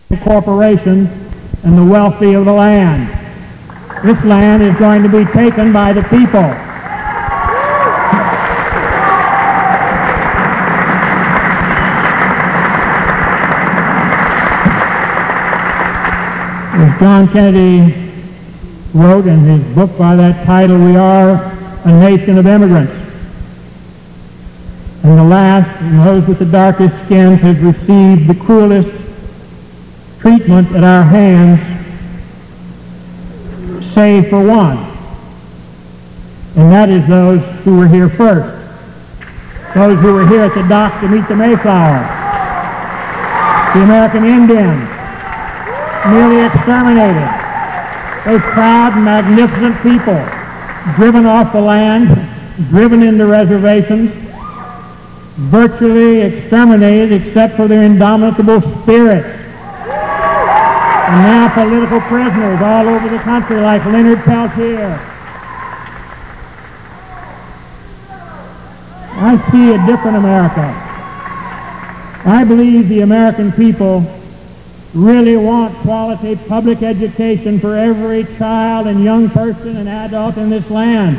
corporations and the wealthy of the land. This land is going to be taken by the people. As John Kennedy wrote in his book by that title, we are a nation of immigrants. And the last, and those with the darkest skins, have received the cruelest treatment at our hands, save for one. And that is those who were here first. Those who were here at the dock to meet the Mayflower. The American Indians, nearly exterminated. Those proud, magnificent people, driven off the land, driven into reservations, virtually exterminated except for their indomitable spirit. And now political prisoners all over the country like Leonard Peltier. I see a different America. I believe the American people really want quality public education for every child and young person and adult in this land.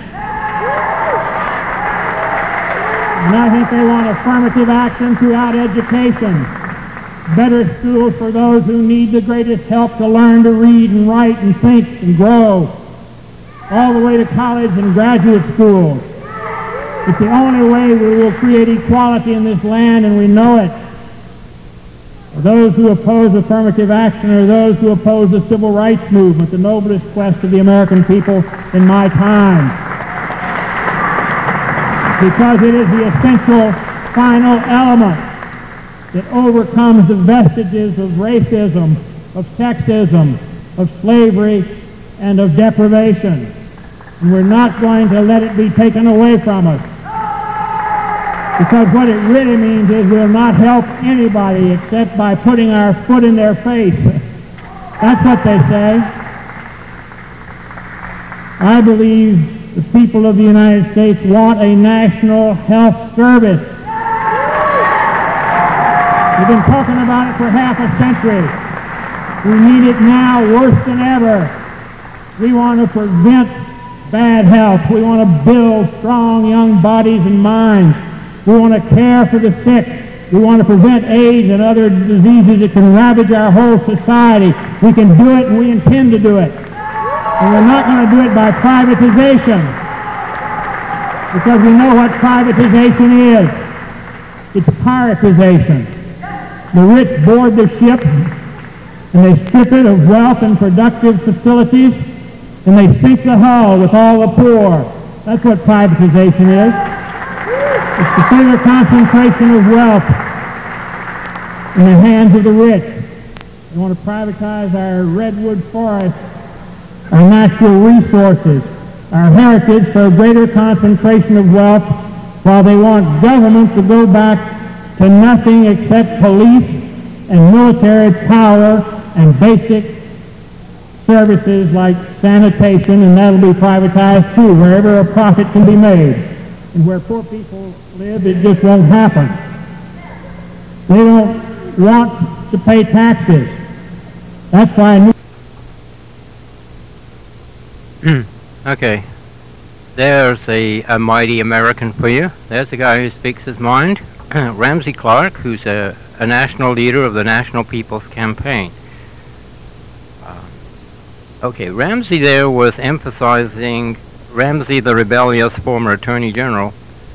And I think they want affirmative action throughout education. Better schools for those who need the greatest help to learn to read and write and think and grow, all the way to college and graduate schools. It's the only way we will create equality in this land, and we know it. Those who oppose affirmative action are those who oppose the civil rights movement, the noblest quest of the American people in my time. Because it is the essential final element that overcomes the vestiges of racism, of sexism, of slavery, and of deprivation. And we're not going to let it be taken away from us. Because what it really means is we'll not help anybody except by putting our foot in their face. That's what they say. I believe the people of the United States want a national health service. We've been talking about it for half a century. We need it now worse than ever. We want to prevent bad health. We want to build strong young bodies and minds. We want to care for the sick. We want to prevent AIDS and other diseases that can ravage our whole society. We can do it, and we intend to do it. And we're not going to do it by privatization, because we know what privatization is. It's privatization. The rich board the ship, and they strip it of wealth and productive facilities, and they sink the hull with all the poor. That's what privatization is. It's the further concentration of wealth in the hands of the rich. They want to privatize our redwood forests, our natural resources, our heritage for a greater concentration of wealth, while they want government to go back to nothing except police and military power and basic services like sanitation, and that'll be privatized too, wherever a profit can be made. And where poor people live, it just won't happen. They don't want to pay taxes. That's why Okay. There's a mighty American for you. There's a guy who speaks his mind. Ramsey Clark, who's a national leader of the National People's Campaign. Okay, Ramsey there was emphasizing, Ramsey, the rebellious former Attorney General,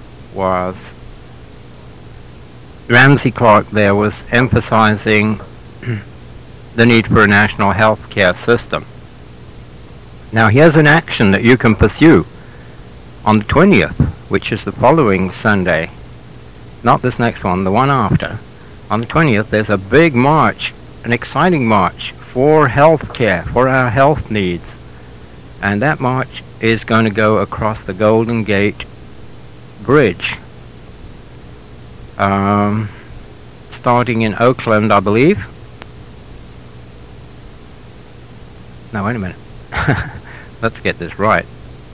Ramsey Clark there was emphasizing the need for a national health care system. Now here's an action that you can pursue on the 20th, which is the following Sunday. Not this next one, the one after. On the 20th, there's a big march, an exciting march for health care, for our health needs. And that march is going to go across the Golden Gate Bridge, starting in Oakland, I believe. No, wait a minute. Let's get this right.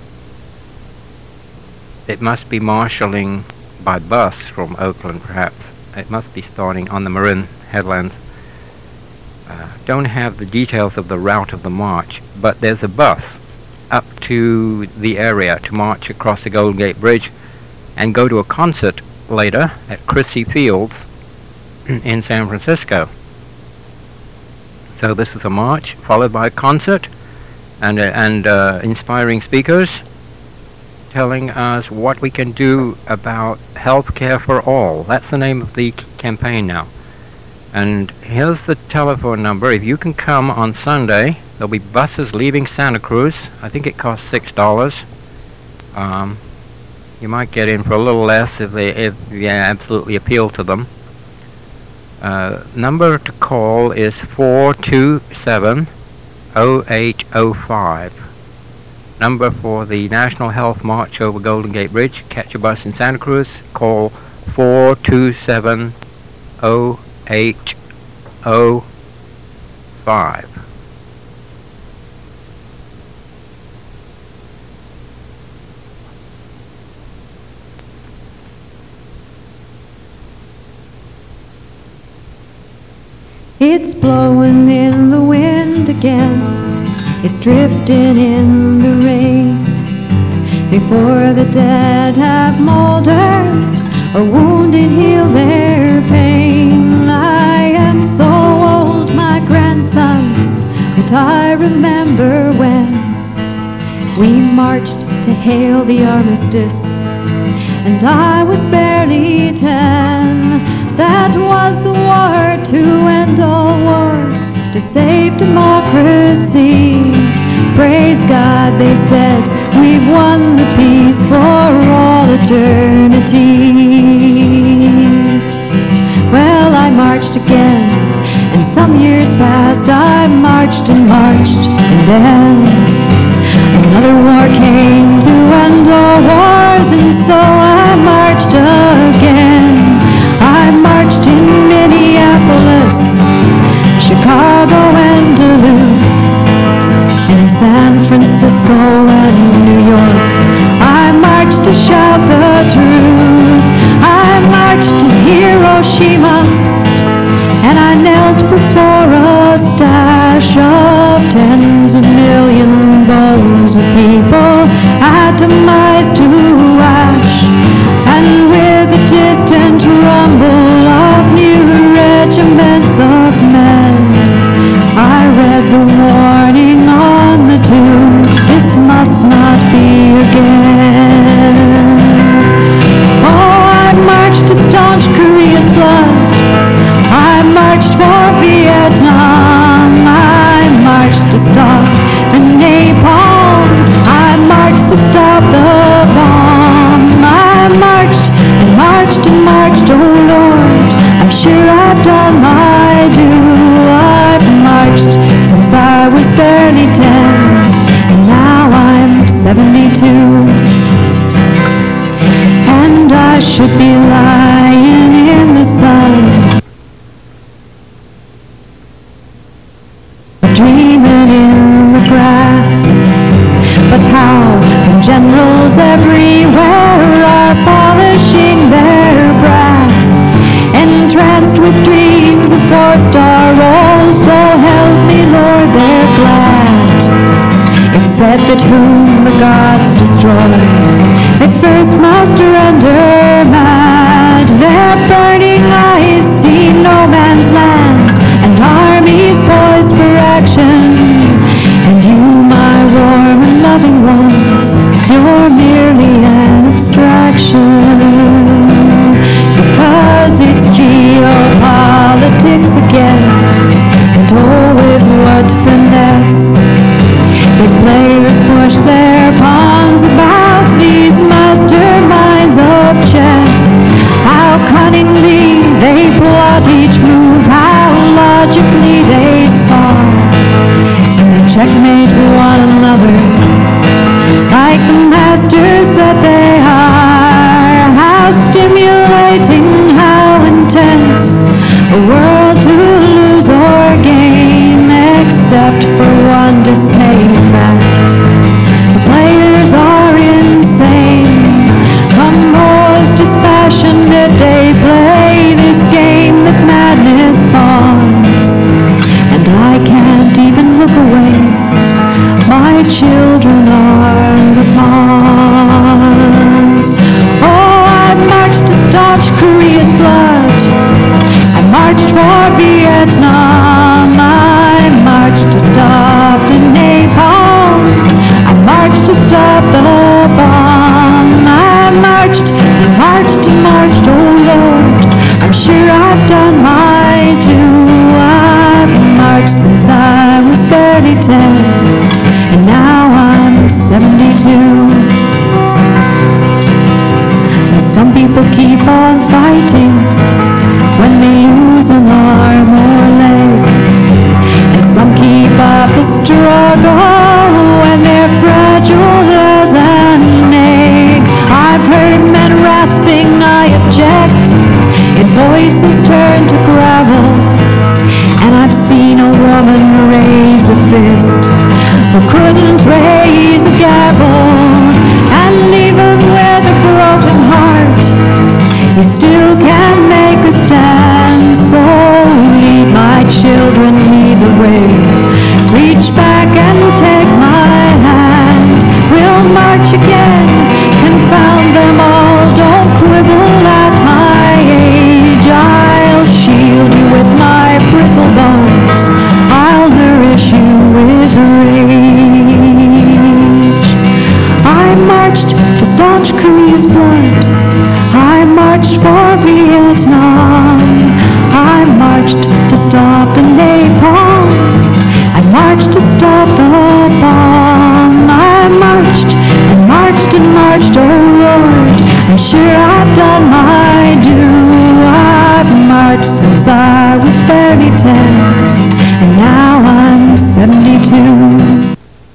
It must be marshalling by bus from Oakland, perhaps. It must be starting on the Marin Headlands don't have the details of the route of the march, but there's a bus up to the area to march across the Golden Gate Bridge and go to a concert later at Chrissy Fields in San Francisco. So this is a march followed by a concert and inspiring speakers telling us what we can do about health care for all. That's the name of the campaign now. And here's the telephone number. If you can come on Sunday, there'll be buses leaving Santa Cruz. I think it costs $6. You might get in for a little less if you absolutely appeal to them. Number to call is 427-0805. Number for the National Health March over Golden Gate Bridge. Catch a bus in Santa Cruz. Call 427-0805. It's blowing in the wind again. It's drifting in the rain. Before the dead have molded or wounded heal their pain. I am so old, my grandsons, but I remember when we marched to hail the armistice, and I was barely 10. That was the war to end all wars, to save democracy. Praise God, they said, we've won the peace for all eternity. Well, I marched again, and some years passed. I marched and marched, and then another war came to end all wars, and so I marched again. I marched in Minneapolis, Chicago and Duluth, and in San Francisco and New York. I marched to shout the truth. I marched to Hiroshima, and I knelt before a stash of tens of million bones of people atomized to ash. And with a distant rumble of new regiments of men, I read the warning on the tomb, this must not be again. Oh, I marched to staunch Korea's blood. I marched for Vietnam. I marched to stop the napalm. I marched to stop the bomb. I marched and marched and marched, oh Lord, I'm sure I've done my due. I've marched since I was barely 10, and now I'm 72. And I should be lying in the sun, dreaming in the grass. But how when generals everywhere are polishing their brass, entranced with dreams of four-star rolls, so help me Lord, they're glad. It's said that whom the gods destroy, they first must render mad. Their burning eyes see no man's lands, and armies poised for action. And you, my warm and loving ones, you're merely an abstraction. Because it's geopolitics again, and oh, with what finesse these players push their pawns about these masterminds of chess. How cunningly faces turn to gravel, and I've seen a woman raise a fist who couldn't raise a gavel. And even with a broken heart, you still can make a stand. So lead my children, lead the way. Reach back and take my hand. We'll march again, confound them all. Don't quibble at my age. I'll shield you with my brittle bones. I'll nourish you with rage. I marched to staunch Korea's blood. I marched for Vietnam. I marched to stop the napalm. I marched to stop the bomb. I marched and marched and marched, oh Lord. I'm sure I've done my due. I've marched since I was barely 10, and now I'm 72.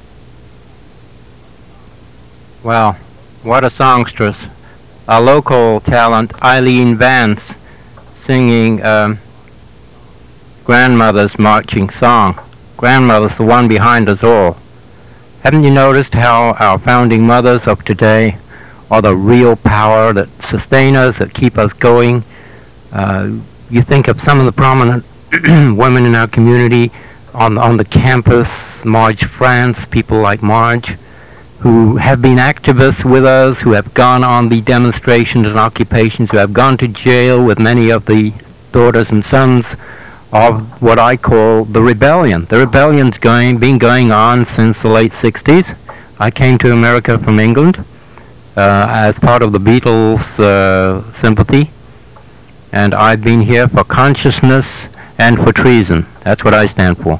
Well, what a songstress. A local talent, Eileen Vance, singing Grandmother's Marching Song. Grandmother's the one behind us all. Haven't you noticed how our founding mothers of today are the real power that sustain us, that keep us going? You think of some of the prominent women in our community on the campus, Marge France, people like Marge, who have been activists with us, who have gone on the demonstrations and occupations, who have gone to jail with many of the daughters and sons of what I call the rebellion. The rebellion's been going on since the late 60s. I came to America from England as part of the Beatles sympathy, and I've been here for consciousness and for treason. That's what I stand for.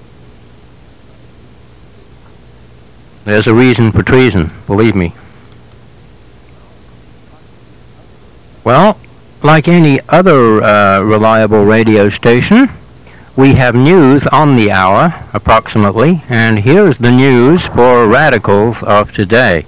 There's a reason for treason, believe me. Well, like any other reliable radio station, we have news on the hour, approximately, and here's the news for radicals of today.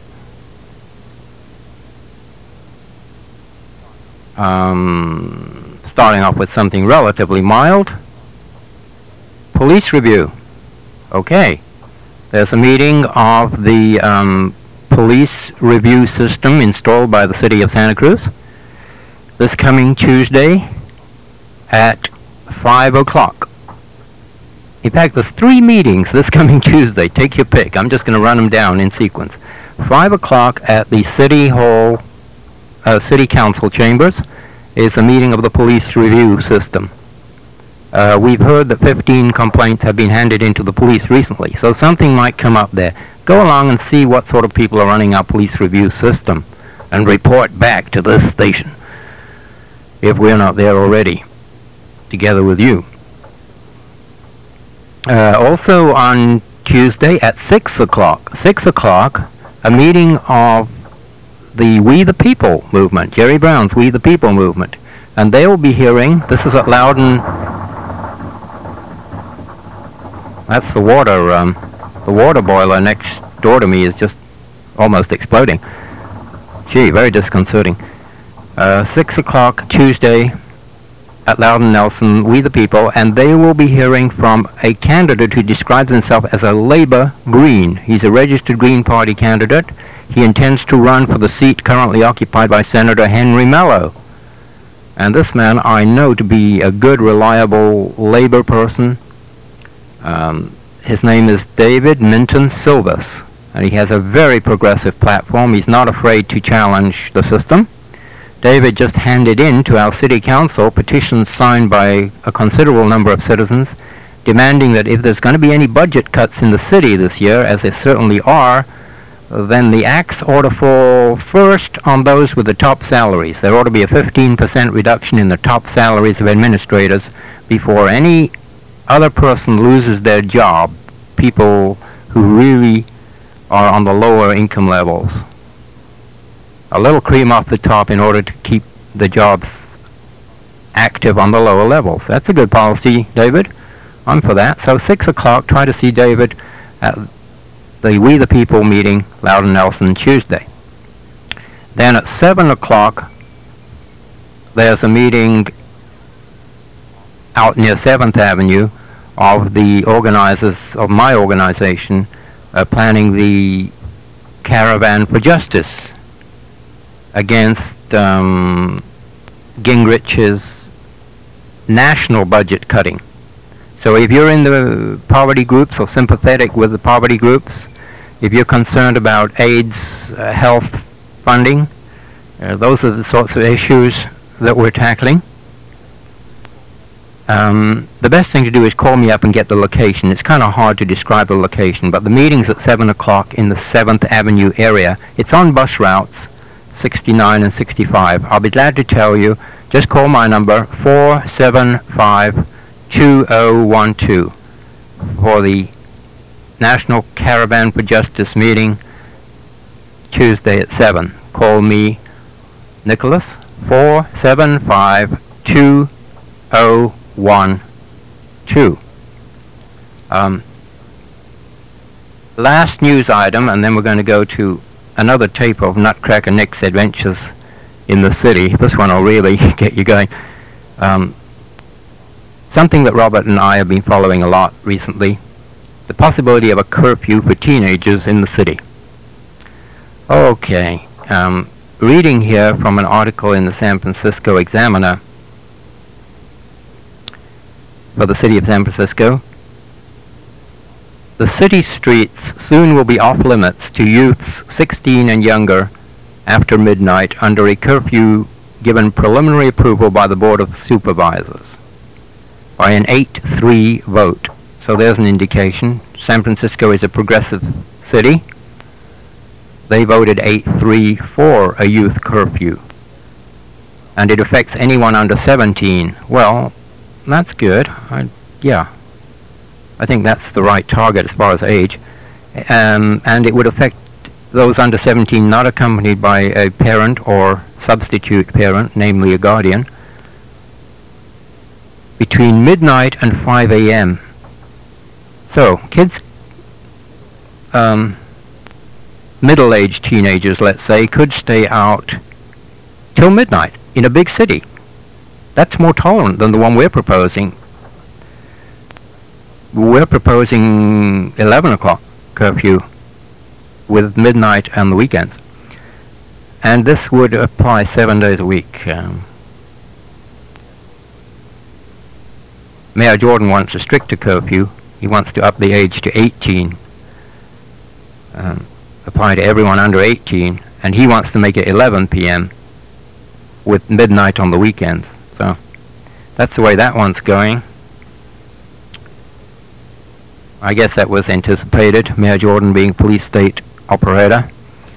Starting off with something relatively mild. Police review. Okay. There's a meeting of the police review system installed by the city of Santa Cruz this coming Tuesday at 5 o'clock. In fact, there's 3 meetings this coming Tuesday. Take your pick. I'm just going to run them down in sequence. 5 o'clock at the City Hall, City Council chambers is a meeting of the police review system. We've heard that 15 complaints have been handed into the police recently, so something might come up there. Go along and see what sort of people are running our police review system and report back to this station if we're not there already, together with you. Also on Tuesday at 6 o'clock, a meeting of the We the People movement, Jerry Brown's We the People movement, and they will be hearing, this is at Loudon. That's the water boiler next door to me is just almost exploding. Gee, very disconcerting. 6 o'clock Tuesday at Loudon Nelson, We the People, and they will be hearing from a candidate who describes himself as a Labor Green. He's a registered Green Party candidate. He intends to run for the seat currently occupied by Senator Henry Mello. And this man I know to be a good, reliable Labor person. His name is David Minton Silvas, and he has a very progressive platform. He's not afraid to challenge the system. David just handed in to our city council petitions signed by a considerable number of citizens demanding that if there's going to be any budget cuts in the city this year, as there certainly are, then the axe ought to fall first on those with the top salaries. There ought to be a 15% reduction in the top salaries of administrators before any other person loses their job, people who really are on the lower income levels. A little cream off the top in order to keep the jobs active on the lower levels. That's a good policy, David. I'm for that. So 6 o'clock, try to see David at the We the People meeting, Loudon Nelson, Tuesday. Then at 7 o'clock, there's a meeting out near 7th Avenue of the organizers of my organization planning the Caravan for Justice against Gingrich's national budget cutting. So if you're in the poverty groups or sympathetic with the poverty groups, if you're concerned about AIDS health funding, those are the sorts of issues that we're tackling. The best thing to do is call me up and get the location. It's kind of hard to describe the location, but the meeting's at 7 o'clock in the 7th Avenue area. It's on bus routes 69 and 65. I'll be glad to tell you. Just call my number, 475-2012, for the National Caravan for Justice meeting Tuesday at 7. Call me, Nicholas, 475-2012. Last news item, and then we're going to go to another tape of Nutcracker Nick's adventures in the city. This one will really get you going. Something that Robert and I have been following a lot recently, the possibility of a curfew for teenagers in the city. Okay, reading here from an article in the San Francisco Examiner for the city of San Francisco. The city streets soon will be off limits to youths 16 and younger after midnight under a curfew given preliminary approval by the Board of Supervisors by an 8-3 vote. So there's an indication. San Francisco is a progressive city. They voted 8-3 for a youth curfew. And it affects anyone under 17. Well, that's good. I think that's the right target as far as age. And it would affect those under 17 not accompanied by a parent or substitute parent, namely a guardian, between midnight and 5 a.m. So, kids, middle-aged teenagers, let's say, could stay out till midnight in a big city. That's more tolerant than the one we're proposing. We're proposing 11 o'clock curfew with midnight and the weekends. And this would apply 7 days a week. Mayor Jordan wants a stricter curfew. He wants to up the age to 18. Apply to everyone under 18. And he wants to make it 11 p.m. with midnight on the weekends. So that's the way that one's going. I guess that was anticipated, Mayor Jordan being police state operator.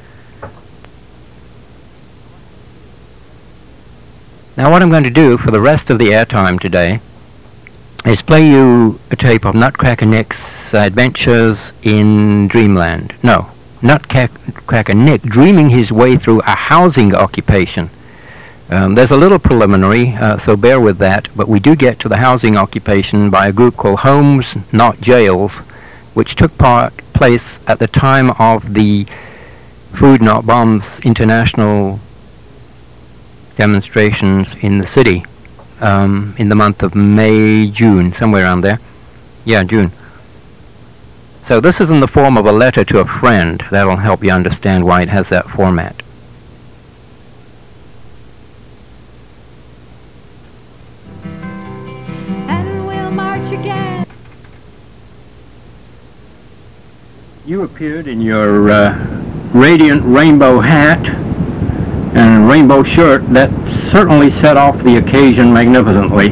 Now what I'm going to do for the rest of the airtime today is play you a tape of Nutcracker Nick's adventures in Dreamland. No, Nutcracker Nick dreaming his way through a housing occupation. There's a little preliminary, so bear with that, but we do get to the housing occupation by a group called Homes Not Jails, which took place at the time of the Food Not Bombs international demonstrations in the city in the month of May, June, somewhere around there. Yeah, June. So this is in the form of a letter to a friend. That'll help you understand why it has that format. You appeared in your radiant rainbow hat and rainbow shirt that certainly set off the occasion magnificently.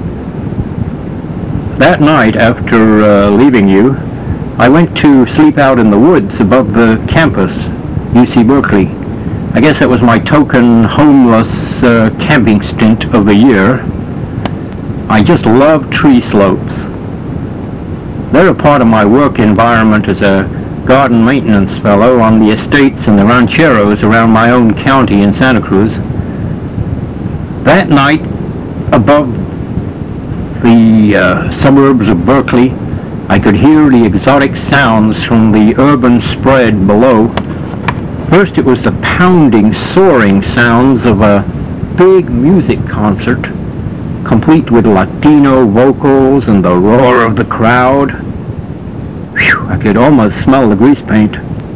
That night, after leaving you, I went to sleep out in the woods above the campus, UC Berkeley. I guess that was my token homeless camping stint of the year. I just love tree slopes. They're a part of my work environment as a garden maintenance fellow on the estates and the rancheros around my own county in Santa Cruz. That night, above the suburbs of Berkeley, I could hear the exotic sounds from the urban spread below. First it was the pounding, soaring sounds of a big music concert complete with Latino vocals and the roar of the crowd. Whew, I could almost smell the grease paint.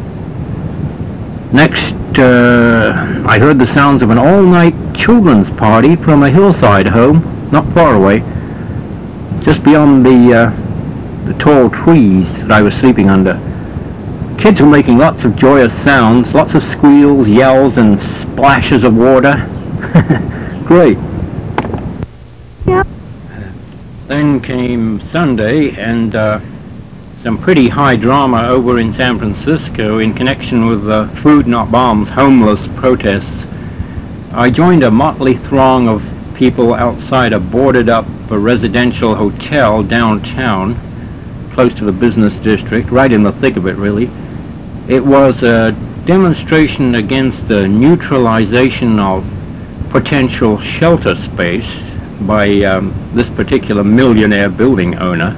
Next, I heard the sounds of an all-night children's party from a hillside home, not far away, just beyond the tall trees that I was sleeping under. Kids were making lots of joyous sounds, lots of squeals, yells, and splashes of water. Great. Yep. Then came Sunday, and some pretty high drama over in San Francisco in connection with the Food Not Bombs homeless protests. I joined a motley throng of people outside a boarded-up residential hotel downtown, close to the business district, right in the thick of it, really. It was a demonstration against the neutralization of potential shelter space by this particular millionaire building owner.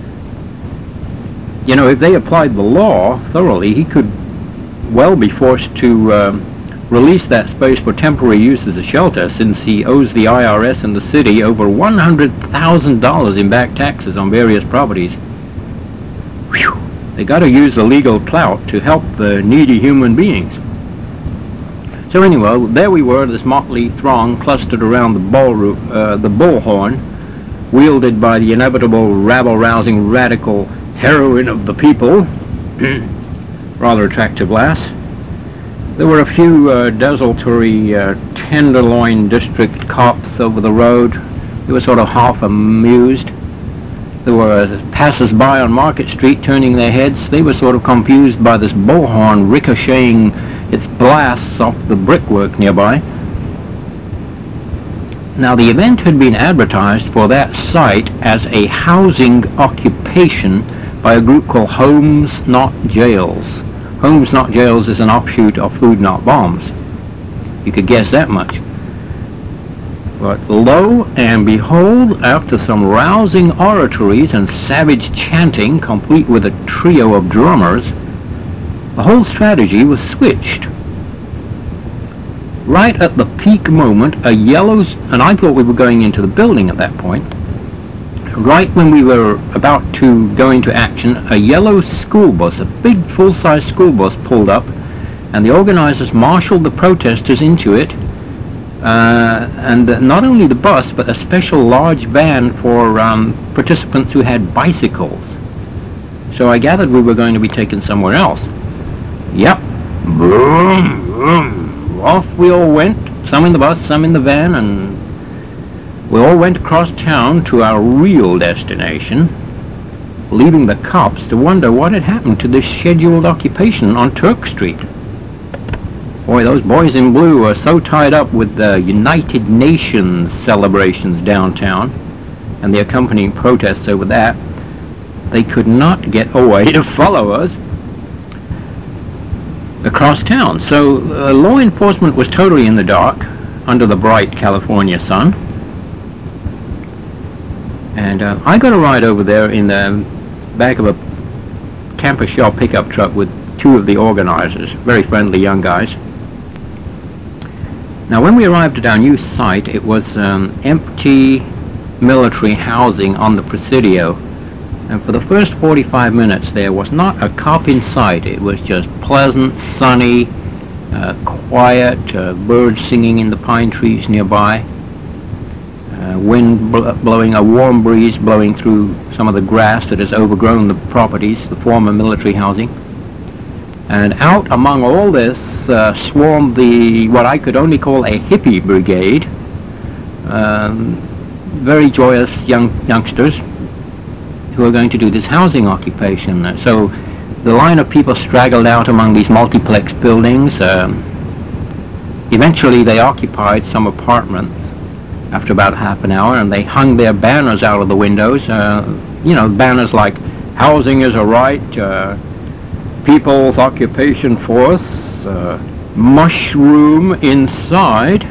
You know, if they applied the law thoroughly, he could well be forced to release that space for temporary use as a shelter, since he owes the IRS and the city over $100,000 in back taxes on various properties. Whew. They got to use the legal clout to help the needy human beings. So anyway, there we were, this motley throng clustered around the bullhorn, wielded by the inevitable rabble-rousing radical heroine of the people, rather attractive lass. There were a few desultory Tenderloin District cops over the road. They were sort of half amused. There were passers-by on Market Street turning their heads. They were sort of confused by this bullhorn ricocheting its blasts off the brickwork nearby. Now, the event had been advertised for that site as a housing occupation by a group called Homes Not Jails. Homes Not Jails is an offshoot of Food Not Bombs. You could guess that much. But lo and behold, after some rousing oratories and savage chanting, complete with a trio of drummers, the whole strategy was switched. Right at the peak moment, and I thought we were going into the building at that point, right when we were about to go into action, a yellow school bus, a big full-size school bus, pulled up, and the organizers marshaled the protesters into it, and not only the bus, but a special large van for participants who had bicycles. So I gathered we were going to be taken somewhere else. Yep. Vroom, vroom. Off we all went, some in the bus, some in the van, and we all went across town to our real destination, leaving the cops to wonder what had happened to this scheduled occupation on Turk Street. Boy, those boys in blue are so tied up with the United Nations celebrations downtown and the accompanying protests over that, they could not get away to follow us across town. So law enforcement was totally in the dark under the bright California sun. And I got a ride over there in the back of a campus shell pickup truck with two of the organizers, very friendly young guys. Now, when we arrived at our new site, it was empty military housing on the Presidio. And for the first 45 minutes, there was not a cop in sight. It was just pleasant, sunny, quiet, birds singing in the pine trees nearby, wind blowing, a warm breeze blowing through some of the grass that has overgrown the properties, the former military housing. And out among all this swarmed what I could only call a hippie brigade, very joyous youngsters who are going to do this housing occupation. So the line of people straggled out among these multiplex buildings. Eventually they occupied some apartments after about half an hour, and they hung their banners out of the windows, banners like "Housing is a Right," "People's Occupation Force," "Mushroom Inside."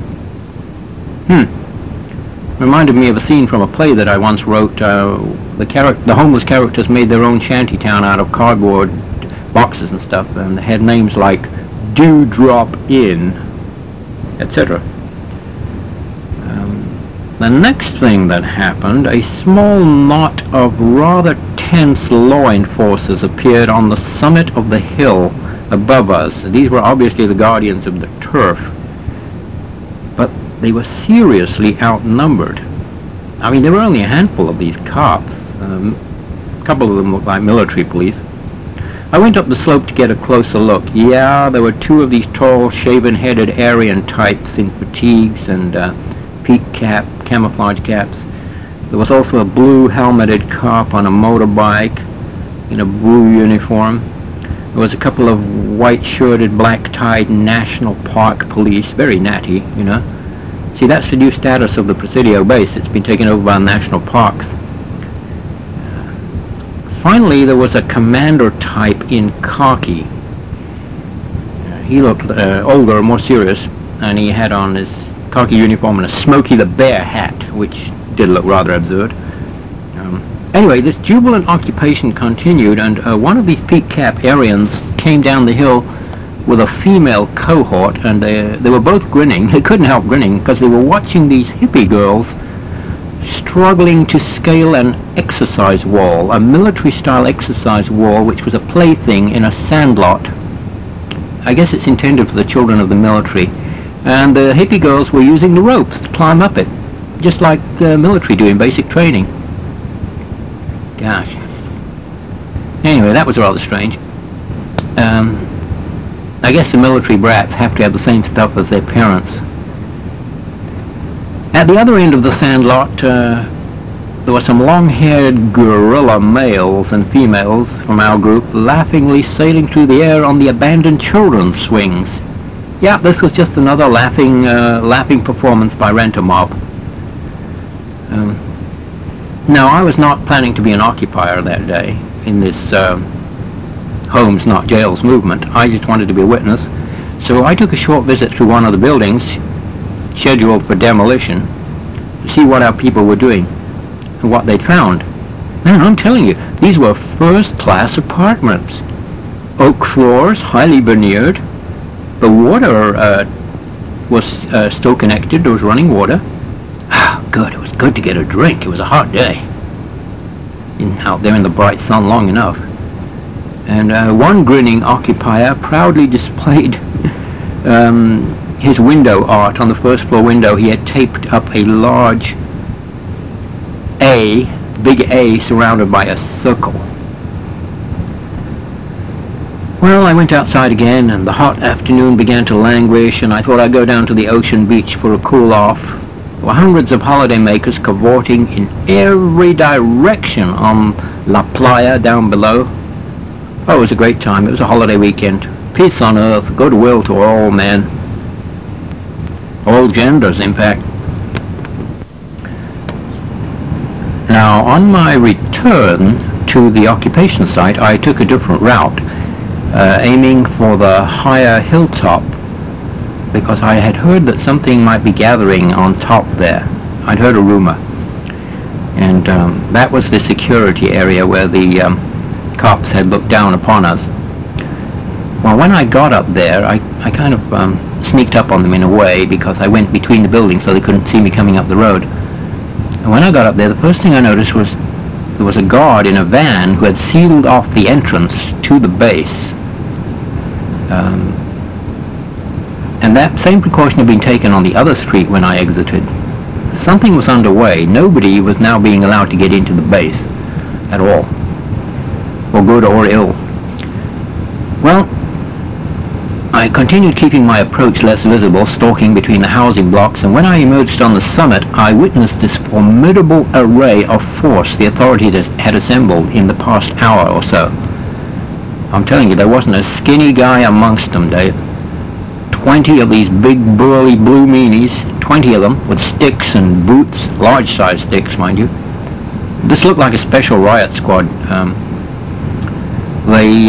Reminded me of a scene from a play that I once wrote. The homeless characters made their own shantytown out of cardboard boxes and stuff, and they had names like "Dewdrop Inn," etc. The next thing that happened, a small knot of rather tense law enforcers appeared on the summit of the hill above us. These were obviously the guardians of the turf, but they were seriously outnumbered. I mean, there were only a handful of these cops. A couple of them looked like military police. I went up the slope to get a closer look. Yeah, there were two of these tall, shaven-headed Aryan types in fatigues and peak camouflage caps. There was also a blue helmeted cop on a motorbike in a blue uniform. There was a couple of white-shirted, black-tied National Park police, very natty, you know. See, that's the new status of the Presidio base. It's been taken over by national parks. Finally, there was a commander type in khaki. He looked older, more serious, and he had on his khaki uniform and a Smokey the Bear hat, which did look rather absurd. Anyway, this jubilant occupation continued, and one of these peak-cap Aryans came down the hill with a female cohort, and they were both grinning. They couldn't help grinning because they were watching these hippie girls struggling to scale an exercise wall, a military-style exercise wall, which was a plaything in a sandlot. I guess it's intended for the children of the military. And the hippie girls were using the ropes to climb up it, just like the military do in basic training. Gosh. Anyway, that was rather strange. I guess the military brats have to have the same stuff as their parents. At the other end of the sandlot, there were some long-haired gorilla males and females from our group laughingly sailing through the air on the abandoned children's swings. Yeah, this was just another laughing performance by Rent-A-Mob. Now, I was not planning to be an occupier that day in this homes, not jails movement. I just wanted to be a witness. So I took a short visit through one of the buildings scheduled for demolition to see what our people were doing and what they'd found. Man, I'm telling you, these were first-class apartments. Oak floors, highly veneered. The water was still connected. There was running water. Good. It was good to get a drink. It was a hot day. Out there in the bright sun long enough. And one grinning occupier proudly displayed his window art. On the first floor window, he had taped up a large A, big A, surrounded by a circle. Well, I went outside again, and the hot afternoon began to languish, and I thought I'd go down to the ocean beach for a cool-off. There were hundreds of holidaymakers cavorting in every direction on La Playa down below. Oh, it was a great time. It was a holiday weekend. Peace on earth, goodwill to all men. All genders, in fact. Now, on my return to the occupation site, I took a different route, aiming for the higher hilltop, because I had heard that something might be gathering on top there. I'd heard a rumor. And that was the security area where the cops had looked down upon us. Well, when I got up there, I kind of sneaked up on them in a way, because I went between the buildings so they couldn't see me coming up the road. And when I got up there, the first thing I noticed was there was a guard in a van who had sealed off the entrance to the base. And that same precaution had been taken on the other street when I exited. Something was underway. Nobody was now being allowed to get into the base at all, for good or ill. Well, I continued keeping my approach less visible, stalking between the housing blocks, and when I emerged on the summit, I witnessed this formidable array of force the authorities had assembled in the past hour or so. I'm telling you, there wasn't a skinny guy amongst them, Dave. 20 of these big, burly blue meanies, 20 of them, with sticks and boots, large-sized sticks, mind you. This looked like a special riot squad. They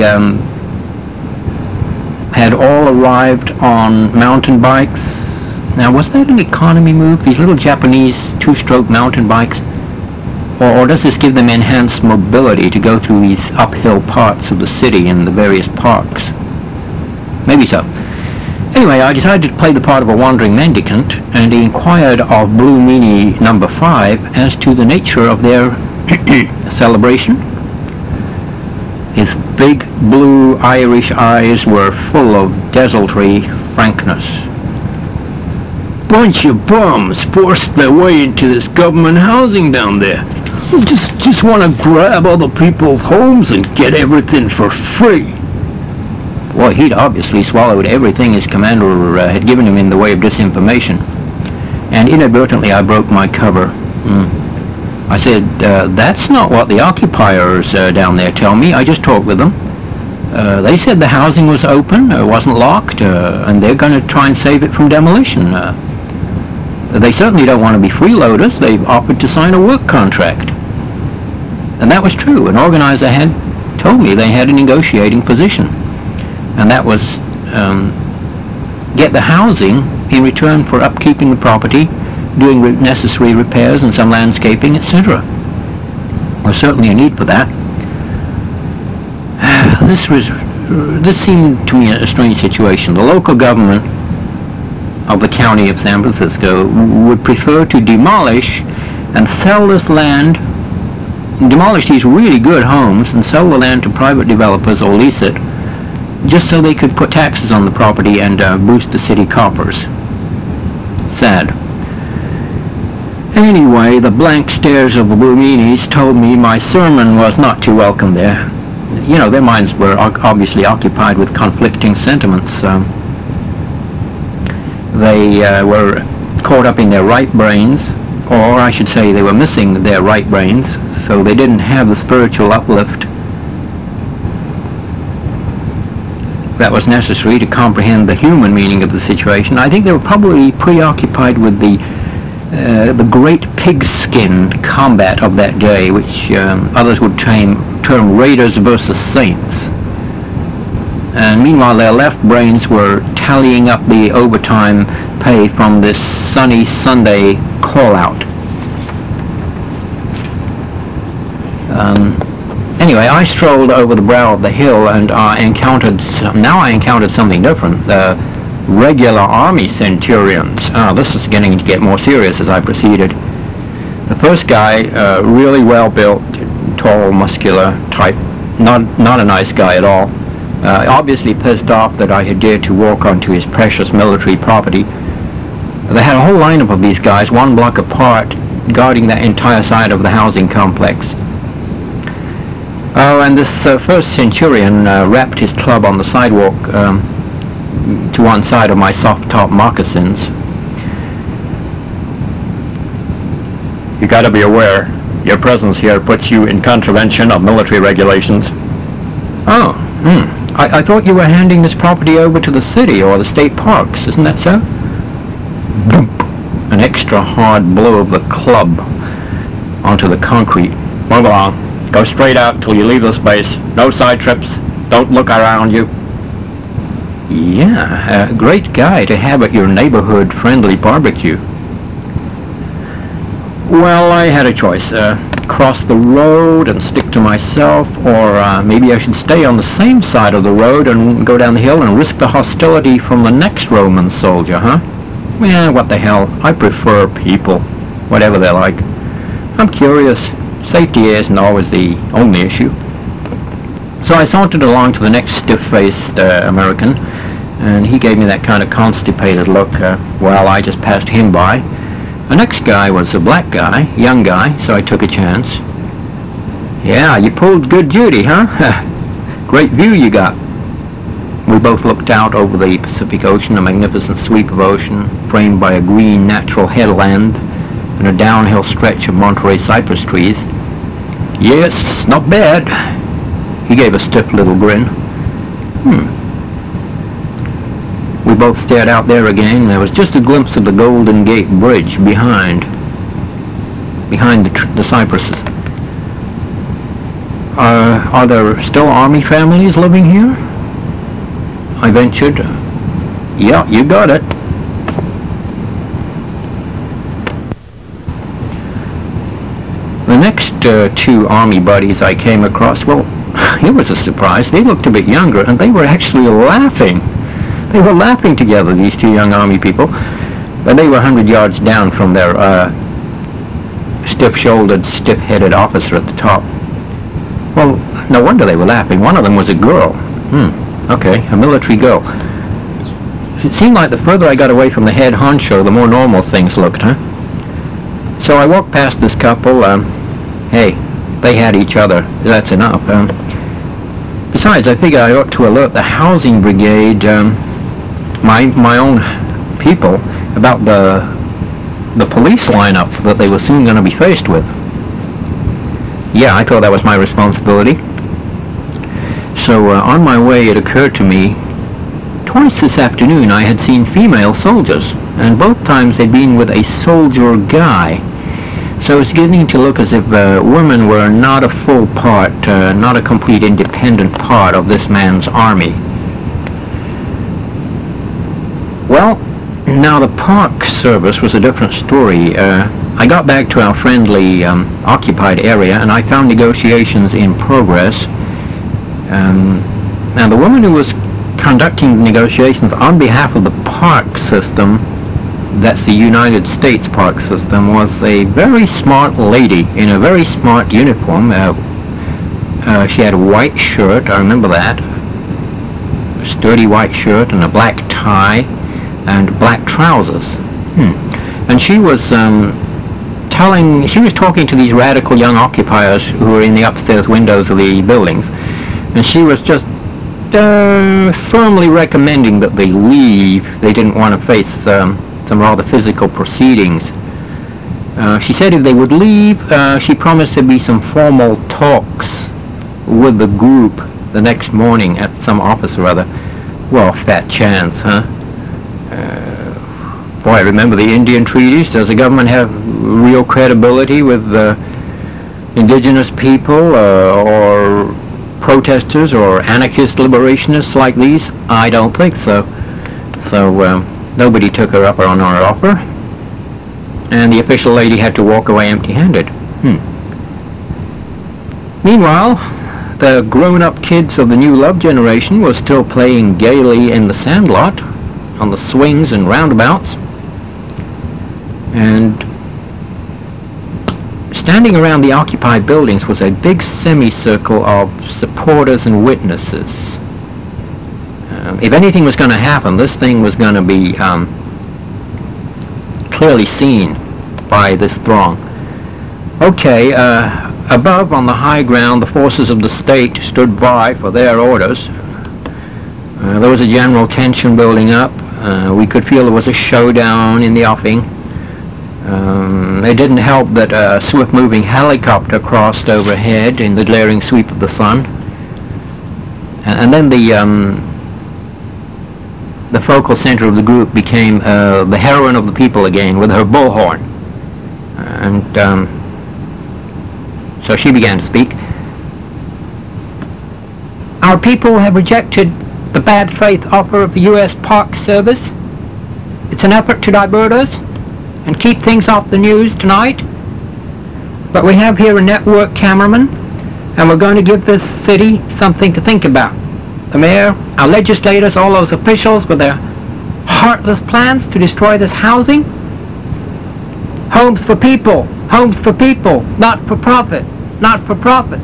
had all arrived on mountain bikes. Now, was that an economy move, these little Japanese two-stroke mountain bikes? Or does this give them enhanced mobility to go through these uphill parts of the city in the various parks? Maybe so. Anyway, I decided to play the part of a wandering mendicant, and he inquired of Blue Meanie number 5 as to the nature of their celebration. His big blue Irish eyes were full of desultory frankness. Bunch of bums forced their way into this government housing down there. Just want to grab other people's homes and get everything for free. Well, he'd obviously swallowed everything his commander had given him in the way of disinformation. And inadvertently I broke my cover. I said, that's not what the occupiers down there tell me. I just talked with them. They said the housing was open, wasn't locked, and they're going to try and save it from demolition. They certainly don't want to be freeloaders. They've offered to sign a work contract. And that was true. An organizer had told me they had a negotiating position. And that was get the housing in return for upkeeping the property, doing necessary repairs and some landscaping, etc. There's certainly a need for that. This seemed to me a strange situation. The local government of the county of San Francisco would prefer to demolish and sell this land, demolish these really good homes and sell the land to private developers or lease it, just so they could put taxes on the property and boost the city coffers. Sad. Anyway, the blank stares of the Blue Meanies told me my sermon was not too welcome there. You know, their minds were obviously occupied with conflicting sentiments. They were caught up in their right brains, or I should say they were missing their right brains, so they didn't have the spiritual uplift that was necessary to comprehend the human meaning of the situation. I think they were probably preoccupied with the great pigskin combat of that day, which others would term Raiders versus Saints. And meanwhile, their left brains were tallying up the overtime pay from this sunny Sunday call-out. Anyway, I strolled over the brow of the hill and I encountered something different. Regular army centurions. This is beginning to get more serious as I proceeded. The first guy, really well-built, tall, muscular type, not a nice guy at all. Obviously pissed off that I had dared to walk onto his precious military property. They had a whole lineup of these guys, one block apart, guarding the entire side of the housing complex. Oh, and this first centurion wrapped his club on the sidewalk to one side of my soft-top moccasins. You gotta be aware, your presence here puts you in contravention of military regulations. Oh, I thought you were handing this property over to the city or the state parks, isn't that so? Boom. An extra hard blow of the club onto the concrete. Move along. Go straight out till you leave this base. No side trips. Don't look around you. Yeah, a great guy to have at your neighborhood-friendly barbecue. Well, I had a choice. Cross the road and stick to myself, or maybe I should stay on the same side of the road and go down the hill and risk the hostility from the next Roman soldier, huh? Yeah, what the hell. I prefer people, whatever they're like. I'm curious. Safety isn't always the only issue. So I sauntered along to the next stiff-faced American, and he gave me that kind of constipated look. Well, I just passed him by. The next guy was a black guy, young guy, so I took a chance. Yeah, you pulled good duty, huh? Great view you got. We both looked out over the Pacific Ocean, a magnificent sweep of ocean, framed by a green natural headland and a downhill stretch of Monterey cypress trees. Yes, not bad. He gave a stiff little grin. We both stared out there again, and there was just a glimpse of the Golden Gate Bridge behind the cypresses. Are there still army families living here? I ventured. Yeah, you got it. The next two army buddies I came across, well, it was a surprise. They looked a bit younger, and they were actually laughing. They were laughing together, these two young Army people, but they were 100 yards down from their stiff-shouldered, stiff-headed officer at the top. Well, no wonder they were laughing. One of them was a girl. Okay, a military girl. It seemed like the further I got away from the head honcho, the more normal things looked, huh? So I walked past this couple. Hey, they had each other. That's enough. Besides, I figured I ought to alert the housing brigade, my own people, about the police lineup that they were soon going to be faced with. Yeah, I thought that was my responsibility. So on my way, it occurred to me, twice this afternoon I had seen female soldiers, and both times they'd been with a soldier guy. So it's beginning to look as if women were not a full part, not a complete independent part of this man's army. Well, now the park service was a different story. I got back to our friendly occupied area, and I found negotiations in progress. Now the woman who was conducting negotiations on behalf of the park system, that's the United States park system, was a very smart lady in a very smart uniform. She had a white shirt, I remember that, a sturdy white shirt and a black tie and black trousers. And she was talking to these radical young occupiers who were in the upstairs windows of the buildings, and she was just firmly recommending that they leave. They didn't want to face some rather physical proceedings. She said if they would leave, she promised there'd be some formal talks with the group the next morning at some office or other. Well, fat chance, huh? Boy, remember the Indian treaties? Does the government have real credibility with indigenous people or protesters or anarchist liberationists like these? I don't think so. So nobody took her up on her offer, and the official lady had to walk away empty-handed. Meanwhile, the grown-up kids of the new love generation were still playing gaily in the sandlot, on the swings and roundabouts, and standing around the occupied buildings was a big semicircle of supporters and witnesses. If anything was going to happen, this thing was going to be clearly seen by this throng. Okay, above on the high ground, the forces of the state stood by for their orders. There was a general tension building up. We could feel there was a showdown in the offing. It didn't help that a swift-moving helicopter crossed overhead in the glaring sweep of the sun. And then the focal center of the group became the heroine of the people again, with her bullhorn. And so she began to speak. Our people have rejected the bad faith offer of the U.S. Park Service. It's an effort to divert us and keep things off the news tonight. But we have here a network cameraman, and we're going to give this city something to think about. The mayor, our legislators, all those officials with their heartless plans to destroy this housing. Homes for people, not for profit, not for profit.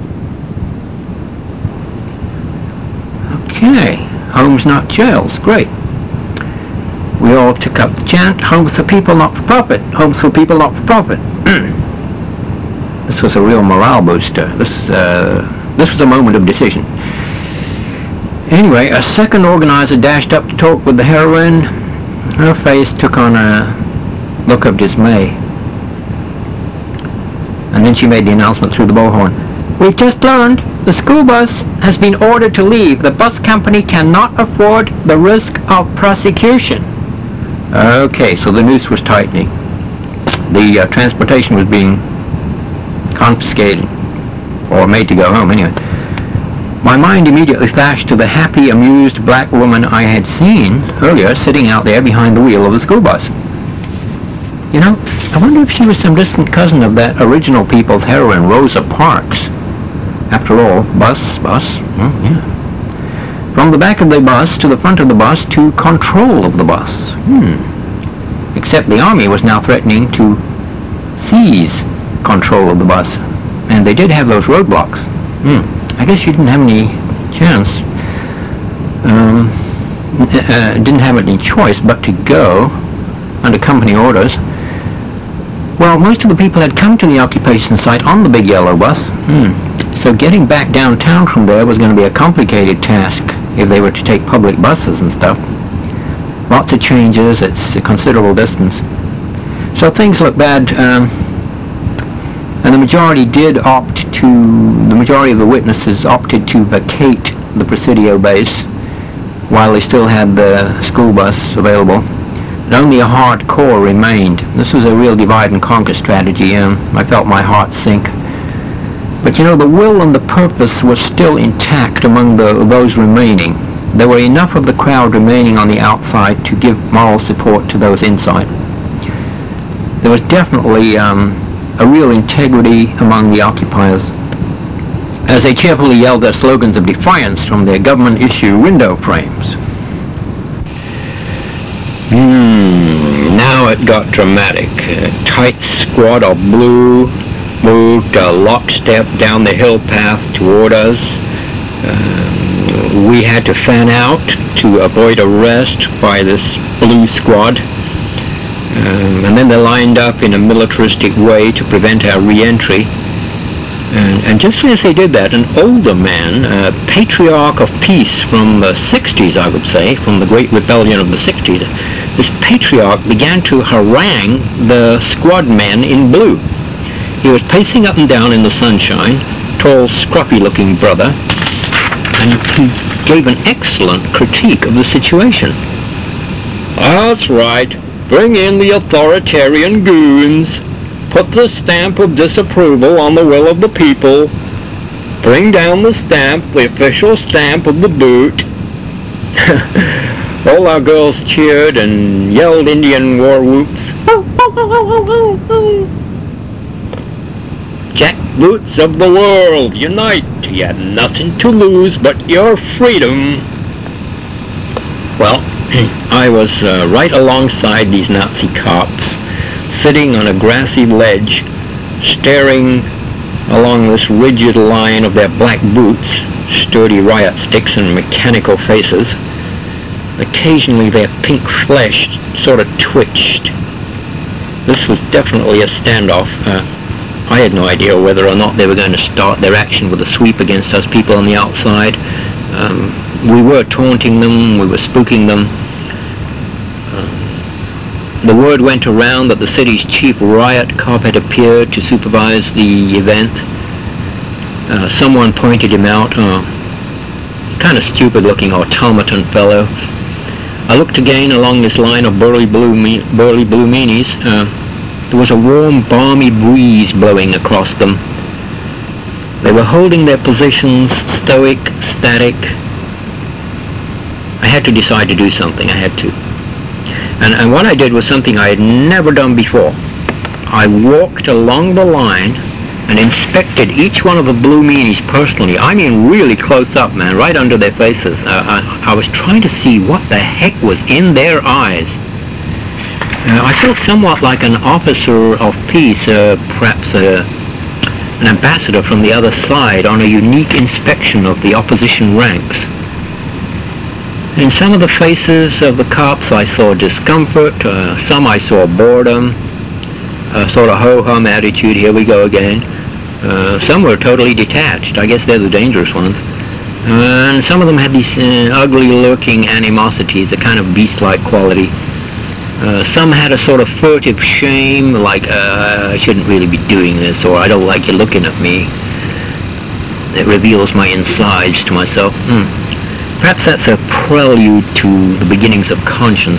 Okay, homes not jails, great. We all took up the chant, homes for people, not for profit, homes for people, not for profit. This was a real morale booster. This was a moment of decision. Anyway, a second organizer dashed up to talk with the heroine. Her face took on a look of dismay. And then she made the announcement through the bullhorn. We've just learned the school bus has been ordered to leave. The bus company cannot afford the risk of prosecution. Okay, so the noose was tightening. The transportation was being confiscated, or made to go home anyway. My mind immediately flashed to the happy, amused black woman I had seen earlier sitting out there behind the wheel of the school bus. You know, I wonder if she was some distant cousin of that original People's heroine, Rosa Parks. After all, bus, yeah. from the back of the bus to the front of the bus to control of the bus. Except the Army was now threatening to seize control of the bus. And they did have those roadblocks. I guess you didn't have any chance. Didn't have any choice but to go under company orders. Well, most of the people had come to the occupation site on the big yellow bus. So getting back downtown from there was going to be a complicated task if they were to take public buses and stuff. Lots of changes, it's a considerable distance. So things look bad, and the majority of the witnesses opted to vacate the Presidio base while they still had the school bus available. And only a hardcore remained. This was a real divide and conquer strategy, and I felt my heart sink. But you know, the will and the purpose was still intact among those remaining. There were enough of the crowd remaining on the outside to give moral support to those inside. There was definitely a real integrity among the occupiers, as they cheerfully yelled their slogans of defiance from their government-issue window frames. Now it got dramatic. A tight squad of blue moved lockstep down the hill path toward us. We had to fan out to avoid arrest by this blue squad. And then they lined up in a militaristic way to prevent our re-entry. And just as they did that, an older man, a patriarch of peace from the 60s, I would say, from the Great Rebellion of the 60s, this patriarch began to harangue the squad men in blue. He was pacing up and down in the sunshine, tall, scruffy-looking brother, and he gave an excellent critique of the situation. That's right. Bring in the authoritarian goons. Put the stamp of disapproval on the will of the people. Bring down the stamp, the official stamp of the boot. All our girls cheered and yelled Indian war whoops. Jackboots of the world, unite! You have nothing to lose but your freedom. Well, I was right alongside these Nazi cops, sitting on a grassy ledge, staring along this rigid line of their black boots, sturdy riot sticks and mechanical faces. Occasionally their pink flesh sort of twitched. This was definitely a standoff. I had no idea whether or not they were going to start their action with a sweep against us people on the outside. We were taunting them, we were spooking them. The word went around that the city's chief riot cop had appeared to supervise the event. Someone pointed him out, kind of stupid-looking automaton fellow. I looked again along this line of burly blue meanies. There was a warm, balmy breeze blowing across them. They were holding their positions, stoic, static. I had to decide to do something. I had to. And what I did was something I had never done before. I walked along the line and inspected each one of the blue meanies personally. I mean really close up, man, right under their faces. I was trying to see what the heck was in their eyes. I felt somewhat like an officer of peace, perhaps an ambassador from the other side on a unique inspection of the opposition ranks. In some of the faces of the cops I saw discomfort, some I saw boredom, a sort of ho-hum attitude, here we go again. Some were totally detached, I guess they're the dangerous ones. And some of them had these ugly lurking animosities, a kind of beast-like quality. Some had a sort of furtive shame, like, I shouldn't really be doing this, or I don't like you looking at me. It reveals my insides to myself. Perhaps that's a prelude to the beginnings of conscience.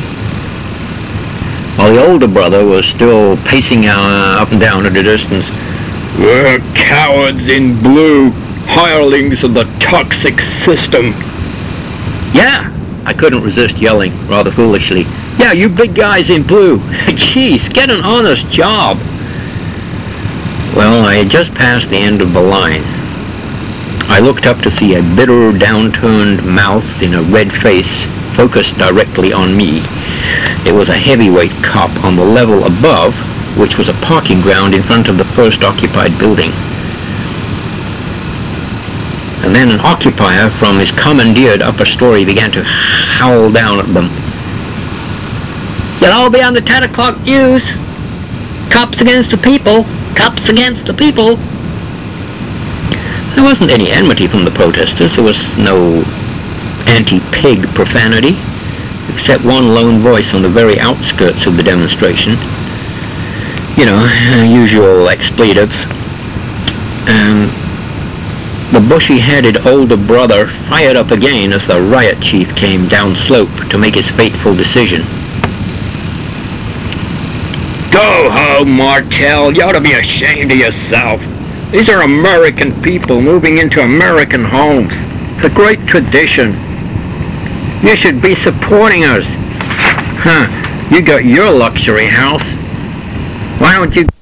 While the older brother was still pacing up and down at a distance. We're cowards in blue, hirelings of the toxic system. Yeah, I couldn't resist yelling, rather foolishly. Yeah, you big guys in blue. Jeez, get an honest job. Well, I had just passed the end of the line. I looked up to see a bitter, downturned mouth in a red face focused directly on me. It was a heavyweight cop on the level above, which was a parking ground in front of the first occupied building. And then an occupier from his commandeered upper story began to howl down at them. "You'll all be on the 10 o'clock news. Cops against the people. Cops against the people." There wasn't any enmity from the protesters. There was no anti-pig profanity, except one lone voice on the very outskirts of the demonstration. You know, usual expletives. The bushy-headed older brother fired up again as the riot chief came down slope to make his fateful decision. "Go home, Martell. You ought to be ashamed of yourself. These are American people moving into American homes. It's a great tradition. You should be supporting us. You got your luxury house. Why don't you